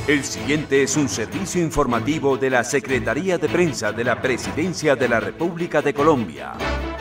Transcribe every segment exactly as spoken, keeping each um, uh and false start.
El siguiente es un servicio informativo de la Secretaría de Prensa de la Presidencia de la República de Colombia.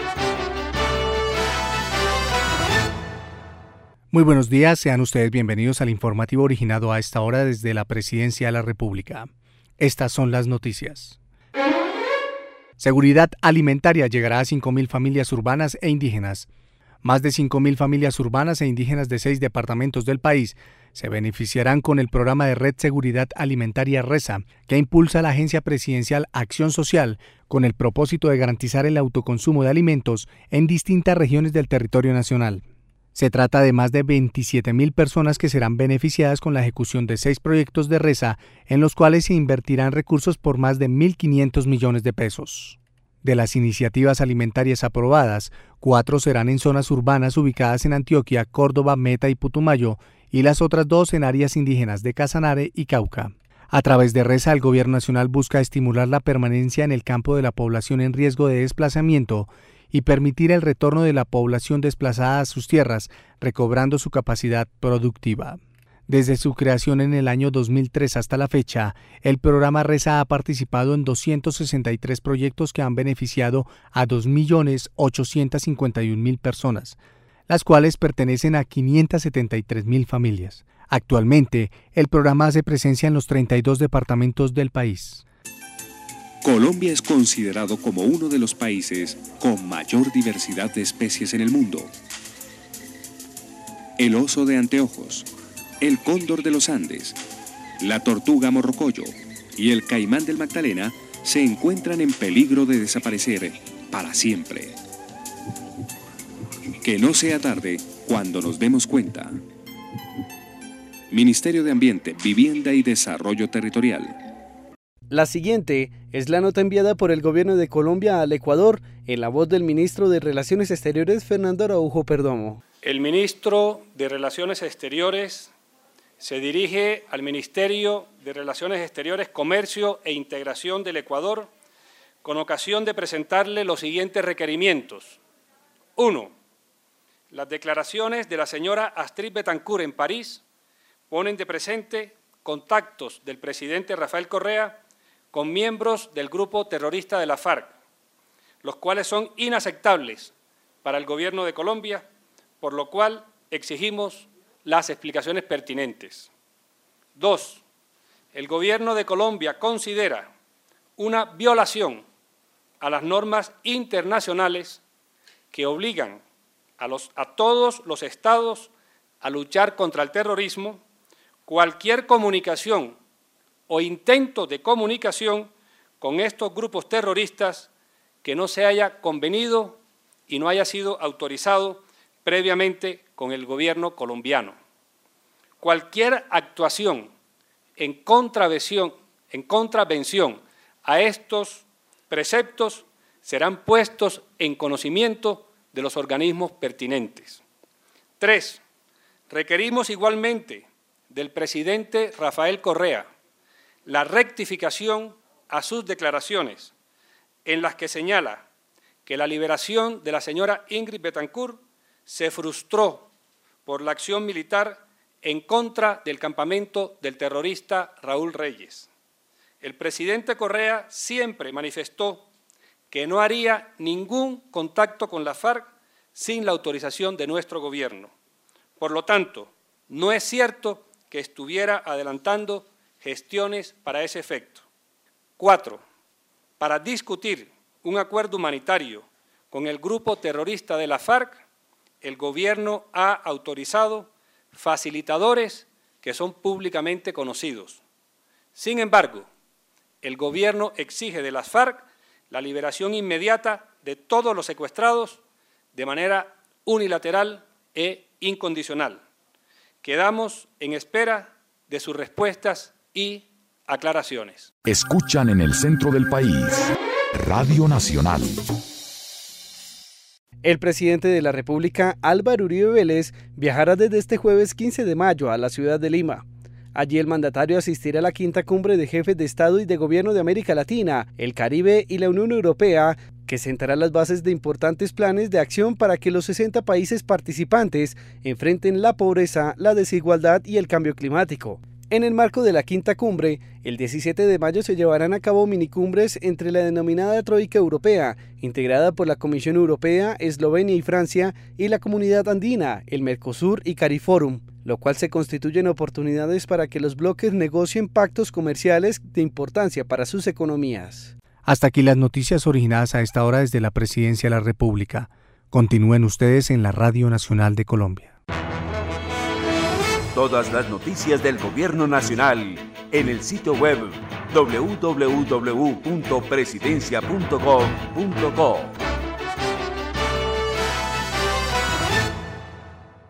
Muy buenos días, sean ustedes bienvenidos al informativo originado a esta hora desde la Presidencia de la República. Estas son las noticias. Seguridad alimentaria llegará a cinco mil familias urbanas e indígenas. Más de cinco mil familias urbanas e indígenas de seis departamentos del país se beneficiarán con el programa de Red Seguridad Alimentaria RESA, que impulsa la Agencia Presidencial Acción Social con el propósito de garantizar el autoconsumo de alimentos en distintas regiones del territorio nacional. Se trata de más de veintisiete mil personas que serán beneficiadas con la ejecución de seis proyectos de RESA, en los cuales se invertirán recursos por más de mil quinientos millones de pesos. De las iniciativas alimentarias aprobadas, cuatro serán en zonas urbanas ubicadas en Antioquia, Córdoba, Meta y Putumayo, y las otras dos en áreas indígenas de Casanare y Cauca. A través de RESA, el Gobierno Nacional busca estimular la permanencia en el campo de la población en riesgo de desplazamiento y permitir el retorno de la población desplazada a sus tierras, recobrando su capacidad productiva. Desde su creación en el año dos mil tres hasta la fecha, el programa RESA ha participado en doscientos sesenta y tres proyectos que han beneficiado a dos millones ochocientos cincuenta y un mil personas, las cuales pertenecen a quinientas setenta y tres mil familias. Actualmente, el programa hace presencia en los treinta y dos departamentos del país. Colombia es considerado como uno de los países con mayor diversidad de especies en el mundo. El oso de anteojos, el cóndor de los Andes, la tortuga morrocoyo y el caimán del Magdalena se encuentran en peligro de desaparecer para siempre. Que no sea tarde cuando nos demos cuenta. Ministerio de Ambiente, Vivienda y Desarrollo Territorial. La siguiente es la nota enviada por el Gobierno de Colombia al Ecuador en la voz del ministro de Relaciones Exteriores, Fernando Araújo Perdomo. El ministro de Relaciones Exteriores se dirige al Ministerio de Relaciones Exteriores, Comercio e Integración del Ecuador con ocasión de presentarle los siguientes requerimientos. Uno, las declaraciones de la señora Astrid Betancourt en París ponen de presente contactos del presidente Rafael Correa con miembros del grupo terrorista de la FARC, los cuales son inaceptables para el Gobierno de Colombia, por lo cual exigimos las explicaciones pertinentes. Dos, el Gobierno de Colombia considera una violación a las normas internacionales que obligan a, los, a todos los estados a luchar contra el terrorismo cualquier comunicación o intento de comunicación con estos grupos terroristas que no se haya convenido y no haya sido autorizado previamente con el gobierno colombiano. Cualquier actuación en contravención, en contravención a estos preceptos serán puestos en conocimiento de los organismos pertinentes. Tres, requerimos igualmente del presidente Rafael Correa la rectificación a sus declaraciones en las que señala que la liberación de la señora Ingrid Betancourt se frustró por la acción militar en contra del campamento del terrorista Raúl Reyes. El presidente Correa siempre manifestó que no haría ningún contacto con la FARC sin la autorización de nuestro gobierno. Por lo tanto, no es cierto que estuviera adelantando gestiones para ese efecto. Cuatro, para discutir un acuerdo humanitario con el grupo terrorista de la FARC, el gobierno ha autorizado facilitadores que son públicamente conocidos. Sin embargo, el gobierno exige de las FARC la liberación inmediata de todos los secuestrados de manera unilateral e incondicional. Quedamos en espera de sus respuestas y aclaraciones. Escuchan en el centro del país, Radio Nacional. El presidente de la República, Álvaro Uribe Vélez, viajará desde este jueves quince de mayo a la ciudad de Lima. Allí el mandatario asistirá a la quinta cumbre de jefes de Estado y de Gobierno de América Latina, el Caribe y la Unión Europea, que sentará las bases de importantes planes de acción para que los sesenta países participantes enfrenten la pobreza, la desigualdad y el cambio climático. En el marco de la quinta cumbre, el diecisiete de mayo se llevarán a cabo minicumbres entre la denominada Troika Europea, integrada por la Comisión Europea, Eslovenia y Francia, y la Comunidad Andina, el Mercosur y Cariforum, lo cual se constituyen oportunidades para que los bloques negocien pactos comerciales de importancia para sus economías. Hasta aquí las noticias originadas a esta hora desde la Presidencia de la República. Continúen ustedes en la Radio Nacional de Colombia. Todas las noticias del Gobierno Nacional en el sitio web doble u doble u doble u punto presidencia punto gov punto co.